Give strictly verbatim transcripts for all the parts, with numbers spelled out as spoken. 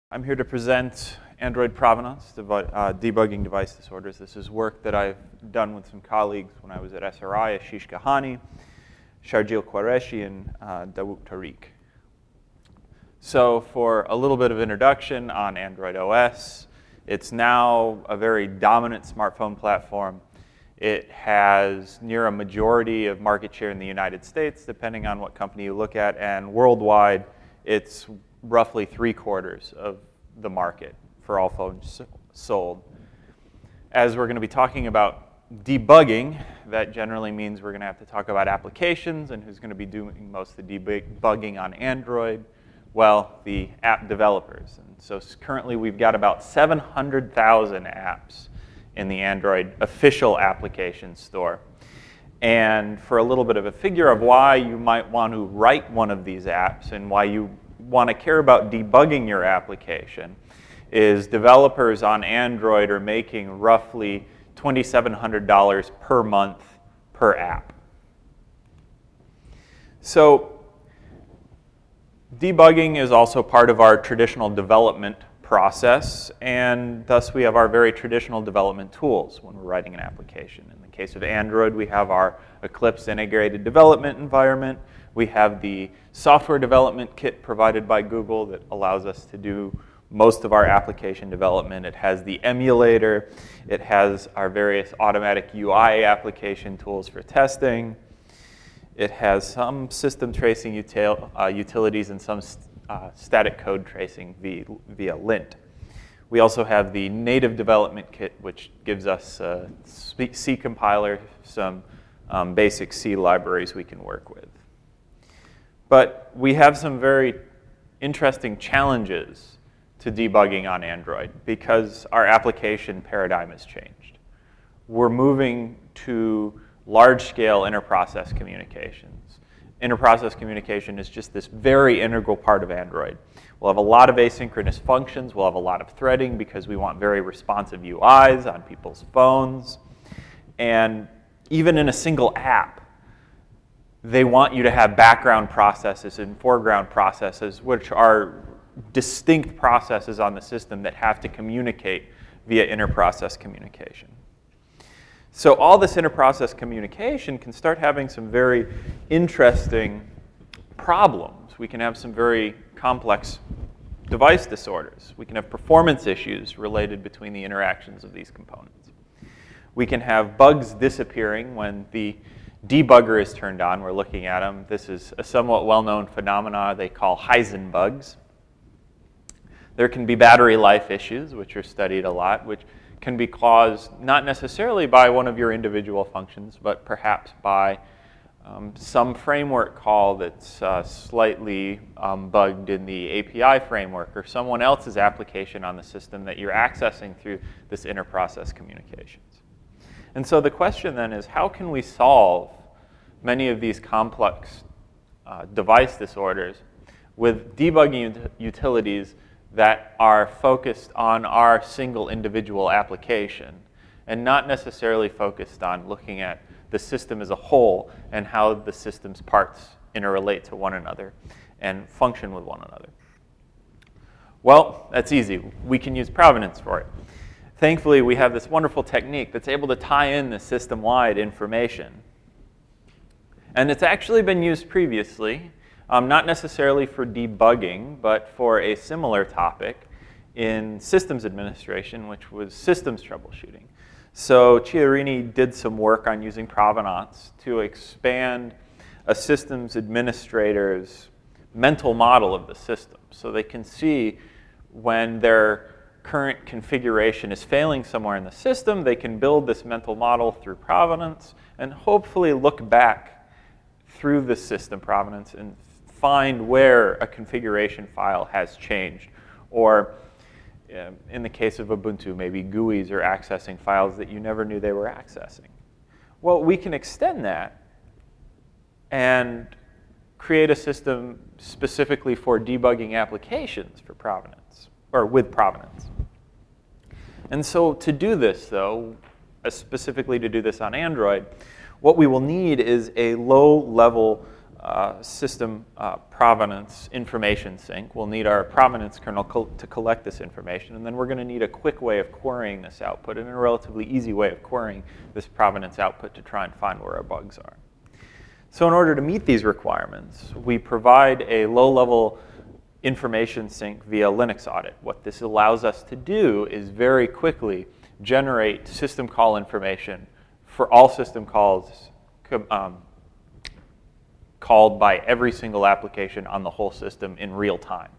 I'm here to present Android provenance, devi uh, debugging device disorders. This is work that I've done with some colleagues when I was at S R I, Ashish Kahani, Sharjeel Qureshi, and uh, Dawood Tariq. So for a little bit of introduction on Android O S, it's now a very dominant smartphone platform. It has near a majority of market share in the United States, depending on what company you look at, and worldwide, it's roughly three quarters of the market for all phones sold. As we're going to be talking about debugging, that generally means we're going to have to talk about applications and who's going to be doing most of the debugging on Android. Well, the app developers. And so currently we've got about seven hundred thousand apps in the Android official application store. And for a little bit of a figure of why you might want to write one of these apps and why you want to care about debugging your application is developers on Android are making roughly two thousand seven hundred dollars per month per app. So debugging is also part of our traditional development process, and thus we have our very traditional development tools when we're writing an application. In the case of Android, we have our Eclipse integrated development environment. We have the software development kit provided by Google that allows us to do most of our application development. It has the emulator. It has our various automatic U I application tools for testing. It has some system tracing util uh, utilities and some st uh, static code tracing via, via lint. We also have the native development kit, which gives us a C compiler, some um, basic C libraries we can work with. But we have some very interesting challenges to debugging on Android because our application paradigm has changed. We're moving to large-scale inter-process communications. Inter-process communication is just this very integral part of Android. We'll have a lot of asynchronous functions. We'll have a lot of threading because we want very responsive U Is on people's phones. And even in a single app, they want you to have background processes and foreground processes, which are distinct processes on the system that have to communicate via inter-process communication. So all this inter-process communication can start having some very interesting problems. We can have some very complex device disorders. We can have performance issues related between the interactions of these components. We can have bugs disappearing when the debugger is turned on. We're looking at them. This is a somewhat well-known phenomena they call Heisenbugs. There can be battery life issues, which are studied a lot, which can be caused not necessarily by one of your individual functions, but perhaps by um, some framework call that's uh, slightly um, bugged in the A P I framework or someone else's application on the system that you're accessing through this inter-process communications. And so the question then is, how can we solve many of these complex uh, device disorders with debugging ut utilities that are focused on our single individual application and not necessarily focused on looking at the system as a whole and how the system's parts interrelate to one another and function with one another? Well, that's easy. We can use provenance for it. Thankfully, we have this wonderful technique that's able to tie in the system-wide information. And it's actually been used previously, um, not necessarily for debugging, but for a similar topic in systems administration, which was systems troubleshooting. So Chiarini did some work on using provenance to expand a systems administrator's mental model of the system so they can see when they're current configuration is failing somewhere in the system, they can build this mental model through provenance and hopefully look back through the system provenance and find where a configuration file has changed. Or uh, in the case of Ubuntu, maybe G U Is are accessing files that you never knew they were accessing. Well, we can extend that and create a system specifically for debugging applications for provenance, or with provenance. And so to do this, though, uh, specifically to do this on Android, what we will need is a low-level uh, system uh, provenance information sink. We'll need our provenance kernel co to collect this information, and then we're going to need a quick way of querying this output and a relatively easy way of querying this provenance output to try and find where our bugs are. So in order to meet these requirements, we provide a low-level information sink via Linux audit. What this allows us to do is very quickly generate system call information for all system calls um, called by every single application on the whole system in real time.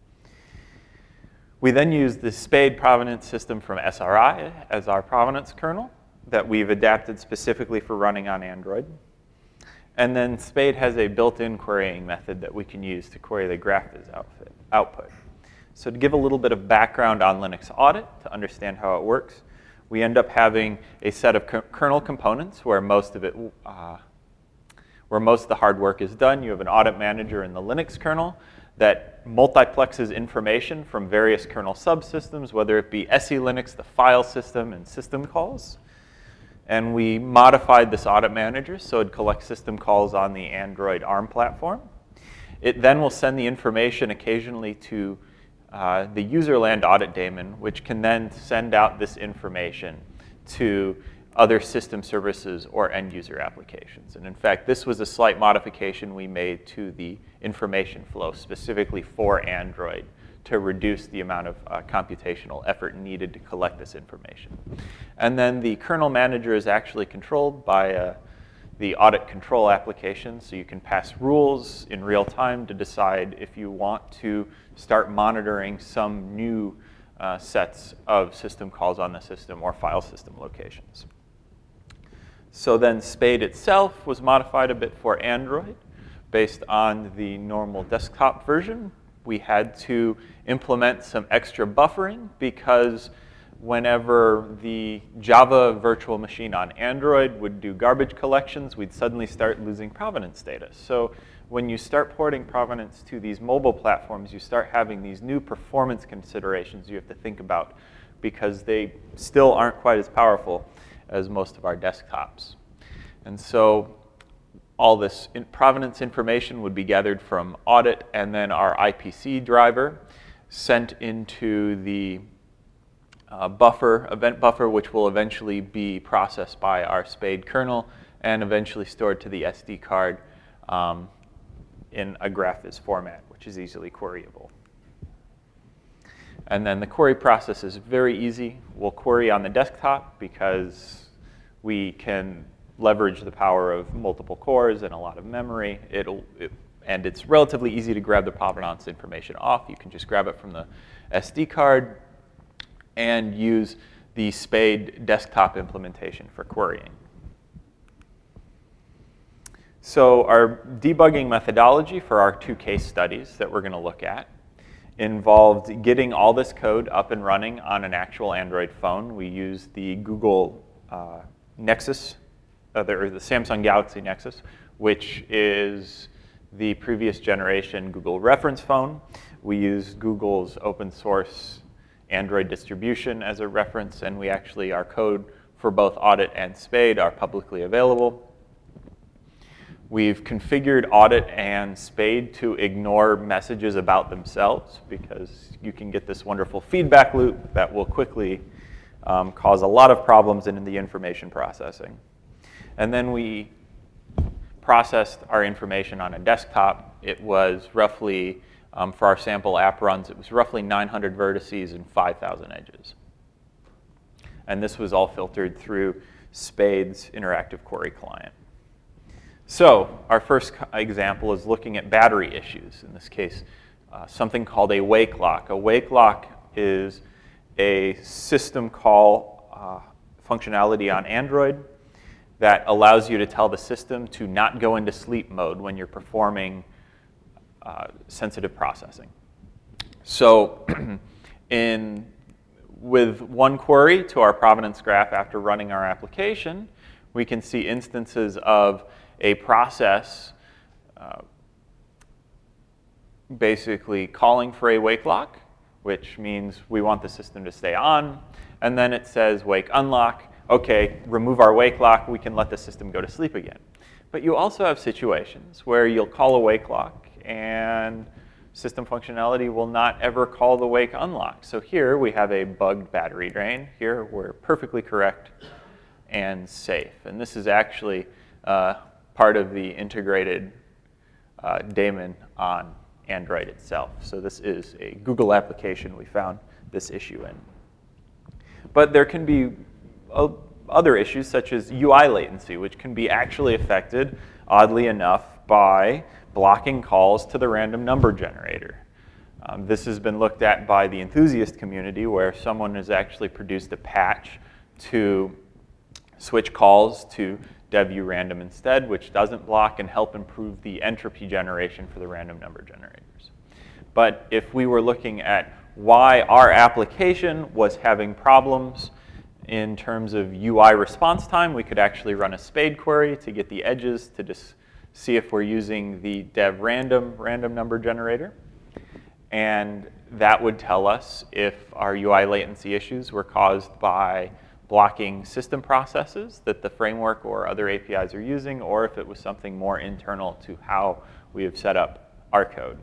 We then use the SPADE provenance system from S R I as our provenance kernel that we've adapted specifically for running on Android. And then SPADE has a built-in querying method that we can use to query the GraphViz outfit, output. So to give a little bit of background on Linux audit, to understand how it works, we end up having a set of kernel components where most of it, uh, where most of the hard work is done. You have an audit manager in the Linux kernel that multiplexes information from various kernel subsystems, whether it be SELinux, the file system, and system calls. And we modified this audit manager so it collects system calls on the Android ARM platform. It then will send the information occasionally to uh, the userland audit daemon, which can then send out this information to other system services or end user applications. And in fact, this was a slight modification we made to the information flow specifically for Android to reduce the amount of uh, computational effort needed to collect this information. And then the kernel manager is actually controlled by uh, the audit control application, so you can pass rules in real time to decide if you want to start monitoring some new uh, sets of system calls on the system or file system locations. So then SPADE itself was modified a bit for Android based on the normal desktop version. We had to implement some extra buffering because whenever the Java virtual machine on Android would do garbage collections, we'd suddenly start losing provenance data. So when you start porting provenance to these mobile platforms, you start having these new performance considerations you have to think about because they still aren't quite as powerful as most of our desktops. And so all this in provenance information would be gathered from audit, and then our I P C driver sent into the uh, buffer, event buffer, which will eventually be processed by our SPADE kernel and eventually stored to the S D card um, in a GraphViz format, which is easily queryable. And then the query process is very easy. We'll query on the desktop because we can leverage the power of multiple cores and a lot of memory. It'll, it, and it's relatively easy to grab the provenance information off. You can just grab it from the S D card and use the SPADE desktop implementation for querying. So our debugging methodology for our two case studies that we're going to look at involved getting all this code up and running on an actual Android phone. We used the Google uh, Nexus, uh, the, or the Samsung Galaxy Nexus, which is the previous generation Google reference phone. We used Google's open source Android distribution as a reference, and we actually, our code for both Audit and SPADE are publicly available. We've configured Audit and SPADE to ignore messages about themselves because you can get this wonderful feedback loop that will quickly um, cause a lot of problems in the information processing. And then we processed our information on a desktop. It was roughly, um, for our sample app runs, it was roughly nine hundred vertices and five thousand edges. And this was all filtered through SPADE's interactive query client. So our first example is looking at battery issues. In this case, uh, something called a wake lock. A wake lock is a system call uh, functionality on Android that allows you to tell the system to not go into sleep mode when you're performing uh, sensitive processing. So in, with one query to our provenance graph after running our application, we can see instances of a process uh, basically calling for a wake lock, which means we want the system to stay on, and then it says wake unlock, okay, remove our wake lock, we can let the system go to sleep again. But you also have situations where you'll call a wake lock and system functionality will not ever call the wake unlock. So here we have a bugged battery drain. Here we're perfectly correct and safe. And this is actually uh, part of the integrated uh, daemon on Android itself. So this is a Google application we found this issue in. But there can be uh, other issues such as U I latency, which can be actually affected, oddly enough, by blocking calls to the random number generator. Um, this has been looked at by the enthusiast community, where someone has actually produced a patch to switch calls to dev-urandom instead, which doesn't block and help improve the entropy generation for the random number generators. But if we were looking at why our application was having problems in terms of U I response time, we could actually run a spade query to get the edges to just see if we're using the dev random random number generator. And that would tell us if our U I latency issues were caused by blocking system processes that the framework or other A P Is are using, or if it was something more internal to how we have set up our code.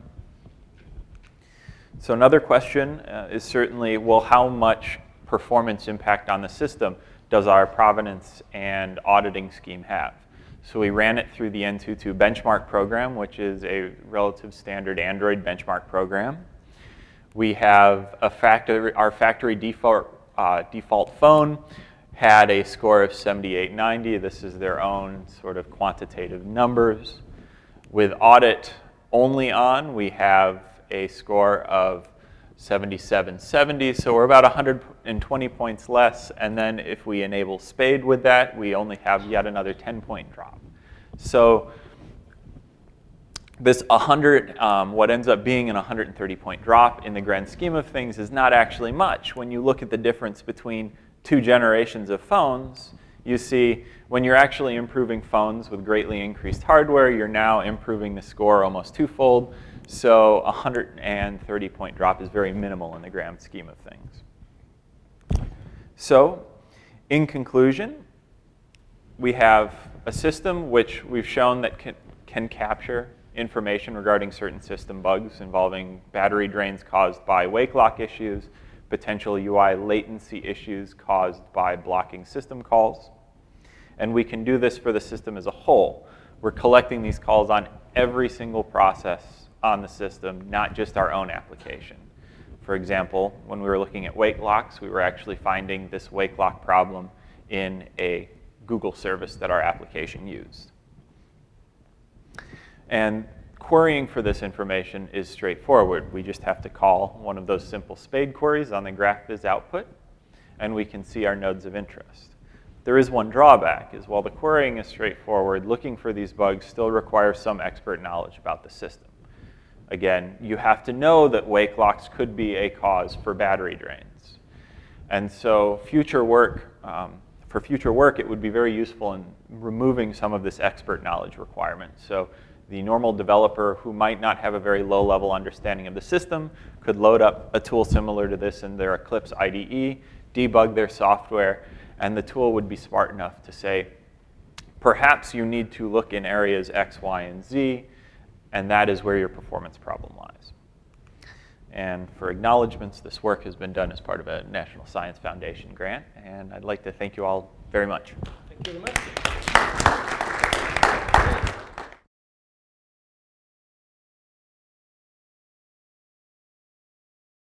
So another question uh, is certainly, well, how much performance impact on the system does our provenance and auditing scheme have? So we ran it through the N two two benchmark program, which is a relative standard Android benchmark program. We have a factory, our factory default, uh, default phone had a score of seventy-eight ninety. This is their own sort of quantitative numbers. With audit only on, we have a score of seventy-seven seventy, so we're about one hundred twenty points less, and then if we enable spade with that, we only have yet another ten point drop. So this one hundred, um, what ends up being an one hundred thirty point drop in the grand scheme of things is not actually much. When you look at the difference between two generations of phones, you see when you're actually improving phones with greatly increased hardware, you're now improving the score almost twofold. So a one hundred thirty point drop is very minimal in the grand scheme of things. So in conclusion, we have a system which we've shown that can, can capture information regarding certain system bugs involving battery drains caused by wake lock issues, potential U I latency issues caused by blocking system calls. And we can do this for the system as a whole. We're collecting these calls on every single process on the system, not just our own application. For example, when we were looking at wake locks, we were actually finding this wake lock problem in a Google service that our application used. And querying for this information is straightforward. We just have to call one of those simple spade queries on the GraphViz output, and we can see our nodes of interest. There is one drawback, is while the querying is straightforward, looking for these bugs still requires some expert knowledge about the system. Again, you have to know that wake locks could be a cause for battery drains. And so future work, um, for future work, it would be very useful in removing some of this expert knowledge requirement. So the normal developer who might not have a very low-level understanding of the system could load up a tool similar to this in their Eclipse I D E, debug their software, and the tool would be smart enough to say, perhaps you need to look in areas X, Y, and Z, and that is where your performance problem lies. And for acknowledgments, this work has been done as part of a National Science Foundation grant, and I'd like to thank you all very much. Thank you very much.